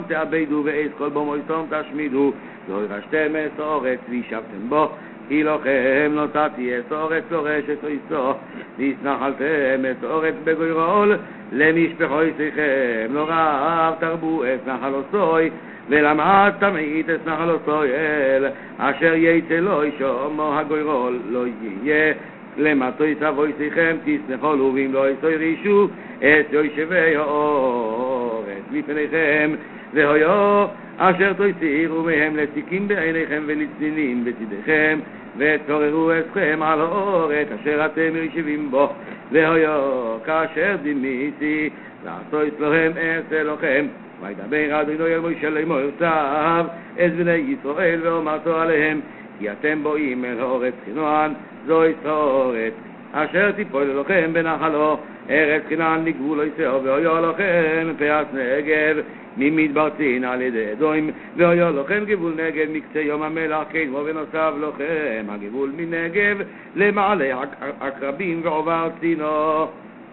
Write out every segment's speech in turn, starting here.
תאבדו ואת כל בו מויסום תשמידו, לא ירשתם את האורץ וישבתם בו, כי לכם נתתי את האורץ לורשת ויסו, והתנחלתם את האורץ בגוירול למשפחותיכם, לא רב תרבו את נחלותוי, ולמעט תמעיט את נחלותוי אל, אשר יצא לו שומו הגוירול לא יהיה, למטוי תבויסיכם תשנחלו, ואם לא ירישו את יושבי האורץ מפניכם, והיו אשר תוסירו מהם לציקים בעיניכם ולצנינים בצדיכם, ותעוררו אתכם על האורץ אשר אתם יושבים בו, והיו כאשר דימיתי לעשות להם את אלוהים. וידבר אדוני אל משה לאמור צו את בני ישראל ואמרתו עליהם, כי אתם באים אל האורץ חנען, זוהי האורץ אשר תיפול לכם בנחלו, ארץ חנען לגבול יסעו, והיו לכם פס נגב ממדבר צין על ידי אדום, והיו לכם גבול נגב מקצה ים המלח כמו, ונוסף לכם הגבול מנגב למעלה עקרבים ועובר צינו,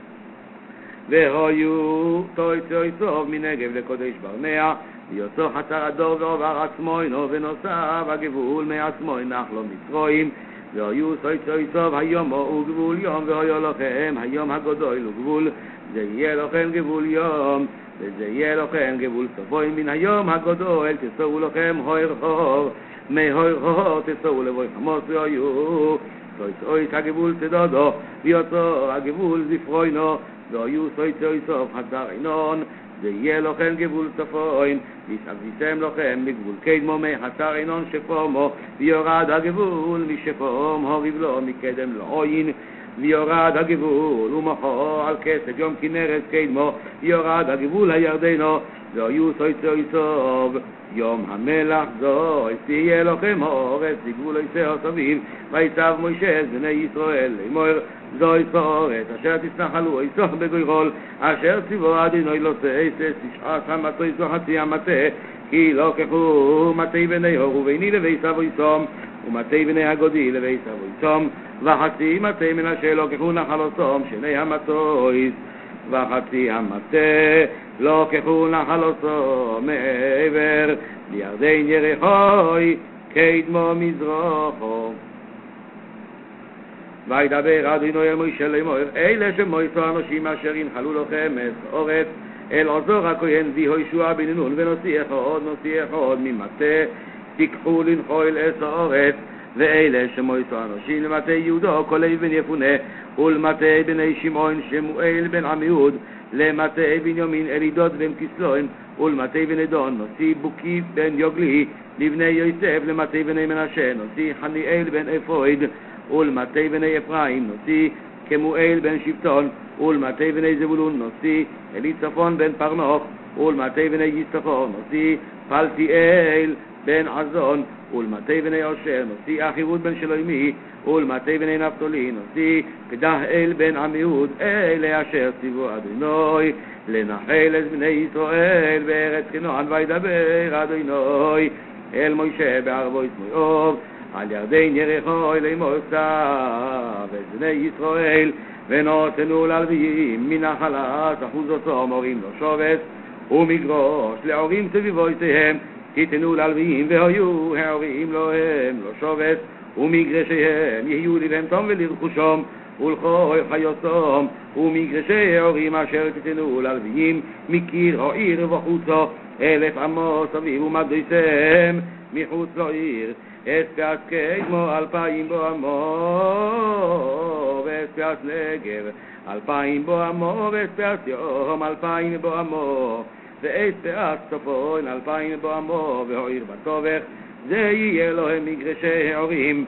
והיו תויצוי סוף מנגב לקודש ברנע, ויוצא חצר הדור ועובר עצמוינו, ונוסף הגבול מעצמוי נחלו מצרויים, והיו תויצוי סוף היום הוא גבול יום, והיו לכם היום הגדול וגבול, זה יהיה לכם גבול יום, וזה יהיה לכם גבול סופוי מן היום הגדול, תסעו לכם הויר הור, מהויר הור תסעו לבוי חמוס, והיו תויצוי הגבול צדודו, ויוצא הגבול זפרוינו, והיו תויצוי סוף חצר עינון, זה יהיה לכם גבול צפוין, ויסביתם לכם מגבול קדמו מחצר עינון שפומו, ויורד הגבול משפום הוריב לו מקדם לעוין, ויורד הגבול ומחו על כסת יום כנרת קדמו, ויורד הגבול הירדנו, והיו תויצוי סוף יום המלח זוי, תהיה לכם האורץ לגבול יסעו סביב, ויצב משה את בני ישראל לאמור, זוי האורץ אשר תשנחלו יסוך בגוירול, אשר ציוו אדוני לא תעשש תשעת המטה זו חצי המטה, כי לא ככו מטה בני הור וביני לבית אבויסום, ומטה בני הגודי לבית אבויסום, וחצי מטה מנשה לא ככו נחלוסום שני המטויס, וחצי המטה לא ככו נחלוסום מעבר לירדן יריחוי קדמו מזרחו. וידבר אדוני אל משה לאמור, אלה שמויסו אנשים אשר ינחלו לכם את האורץ, אל עזור הכהן ויהושע בן נון, ונוציא אחד ממטה תיקחו לנחול את האורץ, ואלה שמויסו אנשים למטה יהודו כולל בן יפונה, ולמטה בני שמעון שמואל בן עמיהוד, למטה בנימין אלידות בן כסלון, ולמטה בן אדון נוציא בוקי בן יוגלי, לבני יוסף, למטה בני מנשה נוציא חניאל בן אפויד, ולמטה בני אפרים נוציא כמואל בן שבטון, ולמטה בני זבולון נוציא אליצפון בן פרנוך, ולמטה בני יששכר נוציא פלטיאל בן עזון, ולמטה בני אשר נוציא אחירות בן שלוימי, ולמטה בני נפתולי נוציא פדהאל בן עמיהוד, אלה אשר ציוו אדוני לנחל את בני ישראל בארץ חנען. וידבר אדוני אל משה בערבו מואב על ירדן יריחו לאמור צו את בני ישראל, ונותנו ללוויים מנחלת אחוזותו מורים לו שובץ ומגרוש לעורים סביבותיהם, תיתנו ללוויים והיו העורים להם לא שובץ, ומגרשיהם יהיו לבהם תום ולרכושם ולכל חיותם, ומגרשי העורים אשר תיתנו ללוויים מקיר העיר וחוצו 1000 אמות סביב, ומדויסם מחוץ לעיר את פס קדמו 2000 בו עמו, ואת פס נגב 2000 בו עמו, ואת פס יום 2000 בו עמו, ואת פס צפון 2000 בו עמו, והעיר בתווך זה יהיה להם מגרשי העורים.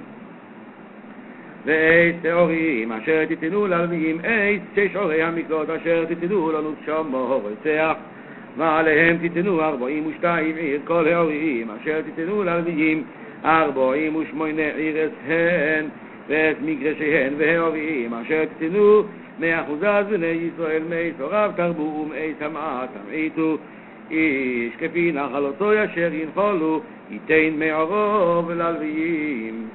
ואת העורים אשר תיתנו ללוויים, את 6 עורי המקלות אשר תיתנו לנו שמו רוצח, ועליהם תיתנו 42 עיר כל העורים אשר תיתנו ללוויים, 48 עירס הן, ואת מגרשיהן והעורים אשר תיתנו מאחוזת בני ישראל מאיסוריו תרבו ומאיס המעט תמעיטו, איש כפי נחלותו אשר ינחלו ייתן מערוב ללוויים.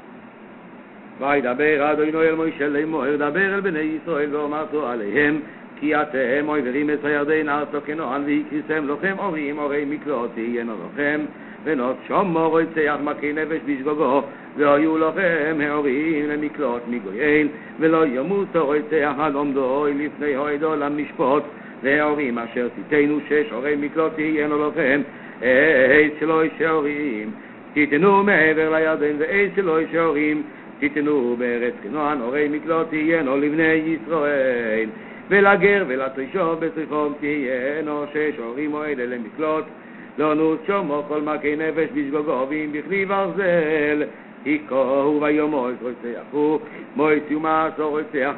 וידבר אדוני אל משה לאמור, דבר אל בני ישראל ואמרתו עליהם, כי אתם עוברים את הירדן ארצו כנען והקריסם לכם אורים אורי מקלעות תהיינו לכם ונות שומו רוצח מכי נפש בשגוגו והיו לכם העורים למקלעות מגויין ולא ימותו רוצח עד עומדו לפני הועדו למשפוט והעורים אשר תיתנו 6 עורי מקלעות תהיינו לכם שלוש שעורים תיתנו מעבר לירדן שלוש שעורים תיתנו בארץ כנען עורי מקלעות תהיינו לבני ישראל ולגר ולתרישו בצריכום תהיינו 6 עורים אלה למקלעות לא נוס שומו כל מכי נפש בשגוגו ואם בכלי ברזל היכוהו ויומוס רוצחו מויס ומעשו רוצח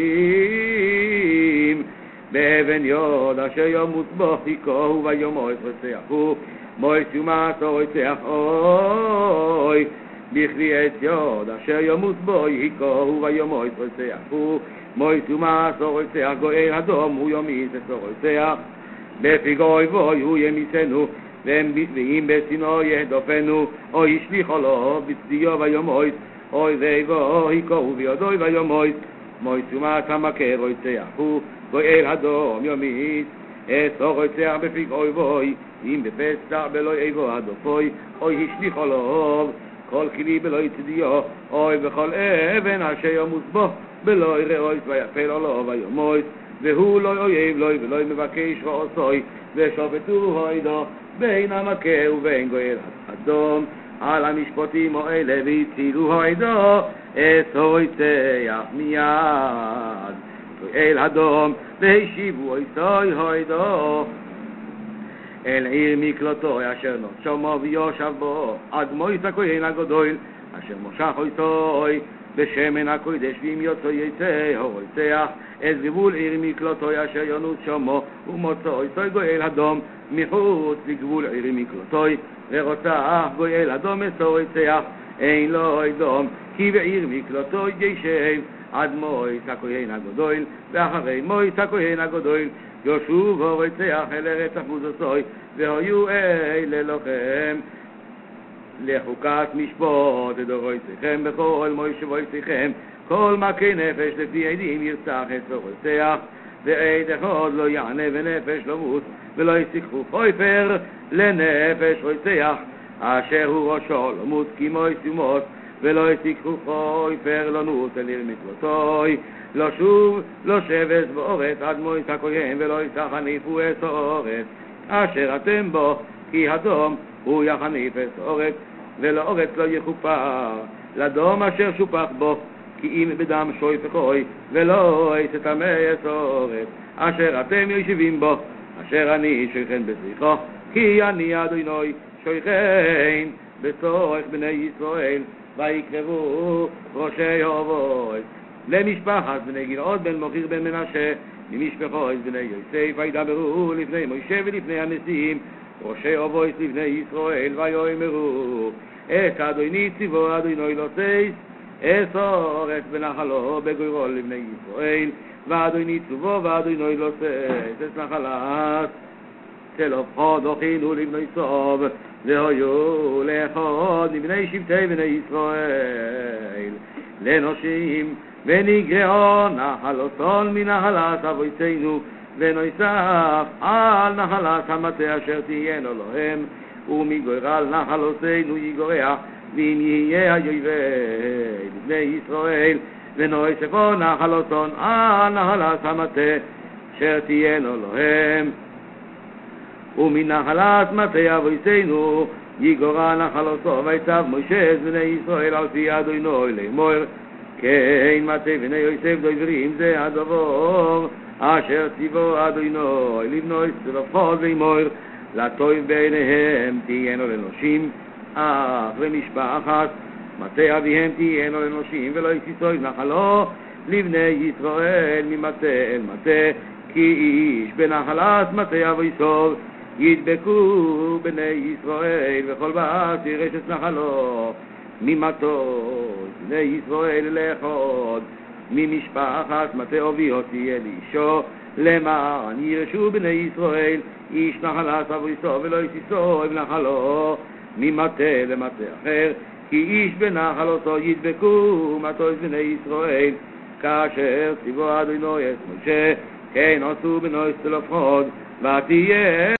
ואם באבן יוד אשר ימות בו היכוהו ויומוס רוצחו מויס ומעשו רוצח אוי בכלי עץ יוד אשר ימות בו היכוהו ויומוס רוצחו מויס ומעשו רוצח גואל אדום הוא יומיס אסו רוצח בפגעוי בוי הוא ימיסנו ואם בסינו יהדופנו או ישליחו לו בצדיו ויומויס אוי ואיבו היכוהו ביודוי ויומויס מויס ומעשה מכה רוצחו גואל אדום יומיס אסו רוצח בפגעוי בוי אם בפסח בלוי איבו הדופוי אוי ישליחו לו כל כלי בלוי צדיו אוי וכל אבן אשר ימוס בו בלוי ראויס ויפל לו ויומויס והוא לא אויב לוי ולא מבקש רעוסוי ושופטו הוידו בין המכה ובין גואל אדום על המשפטים האלה והצילו הוידו אסו יצח מיד גואל אדום והשיבו אסוי הוידו אל עיר מקלטו אשר נושמו ויושב בו עד מויס הכהן הגדול אשר מושך אסוי בשמן הקודש ואם יוצא יצא הרוצח את גבול עיר מקלטו אשר ינוס שמו ומוצא אסוי גואל אדום מחוץ לגבול עיר מקלטו ורוצח גואל אדום אסו רוצח אין לו אדום כי בעיר מקלטו ישב עד מויס הכהן הגדול ואחרי מויס הכהן הגדול ישוב הרוצח אל ארץ אחוזתו והיו אלה לכם לחוקת משפוט דורותיכם בכל מושבותיכם כל מכי נפש לפי עדים ירצח את רוצח ועד אחד לא יענה ונפש לא מות ולא יסיקחו חויפר לנפש רוצח אשר הוא ראשו לא מות כמו יסומות ולא יסיקחו חויפר לא נות אל עיר מקלטוי לא שוב לא שבס באורץ עד מויס הכהן ולא יסחניפו את האורץ אשר אתם בו כי הדום הוא יחניף את האורץ ולאורץ לא יחופר לדום אשר שופח בו כי אם בדם שויפחוי ולא יסתמא את האורץ אשר אתם יושבים בו אשר אני שויכן בזריחו כי אני אדוני שויכן בצורך בני ישראל ויקרבו ראשי אבוי למשפחת בני גלעוד בן מוכיר בן מנשה ממשפחות בני יוסף וידברו לפני משה ולפני הנשיאים ראשי אבוי לבני ישראל ויאמרו את אדוני ציוו אדוני לא תיס אסורת בנחלו בגוירו לבני ישראל ואדוני ציוו ואדוני לא תיס את נחלת צלופחו דוכינו לבני סוב והיו לאחוד לבני שבטי בני ישראל לנושים ונגרעו נחלותון מנחלת אבויתנו ונוסף על נחלת המטה אשר תהיינו להם ומגורל נחלותינו יגורח ואם יהיה היובל לבני ישראל ונוספו נחלותון על נחלת המטה אשר תהיינו להם ומנחלת מטה אבויתנו יגורל נחלותו ויצב משה בני ישראל על פי אדוני לאמור כן מטה בני יוסף דוברים זה הדבר אשר ציוו אדוני לבנות צלופחו לאמור לטוב בעיניהם תהיינו לנושים אך למשפחת מטה אביהם תהיינו לנושים ולא יסיסוי נחלו לבני ישראל ממטה אל מטה כי איש בנחלת מטה אביסוב ידבקו בני ישראל וכל בת ירש את נחלו ממטות בני ישראל לאחוד ממשפחת מטה אביהו תהיה לאישו למען ירשו בני ישראל איש נחלת אביסו ולא יסיסו עם נחלו ממטה למטה אחר כי איש בנחלותו ידבקו מטות בני ישראל כאשר ציוו אדוני את משה כן עשו בנוי סלופחוד ותהיה